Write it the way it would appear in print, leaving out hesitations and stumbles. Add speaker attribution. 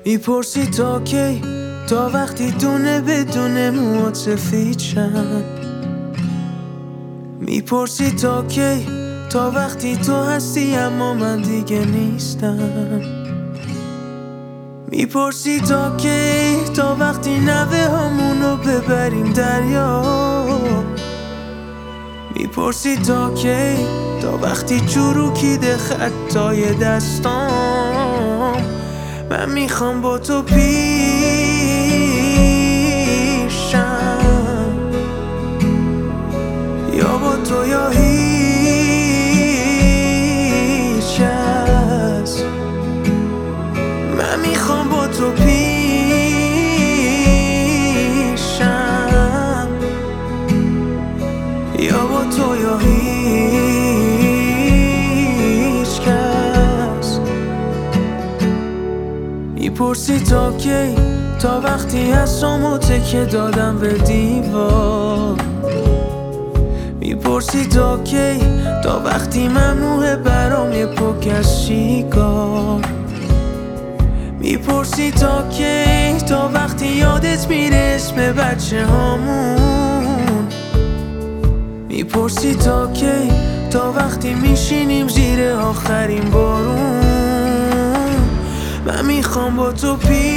Speaker 1: میپرسی تا کی، تا وقتی دونه بدون موهات سفید شن. میپرسی تا کی، تا وقتی تو هستی اما من دیگه نیستم. میپرسی تا کی، تا وقتی نوه همونو ببریم دریا. میپرسی تا کی، تا وقتی چروکیده خطای دستام. من میخوام با تو پیشم، یا با تو یا هیچ کس. من میخوام با تو پیشم، یا با تو یا هیچ کس. میپرسی تا کی، تا وقتی حسامو تکه دادم به دیوار. میپرسی تا کی، تا وقتی ممنوعه برام یه پک از سیگار. میپرسی تا کی، تا وقتی یادت میره اسم بچه هامون. میپرسی تا کی، تا وقتی میشینیم زیر آخرین بارون. من میخوام با تو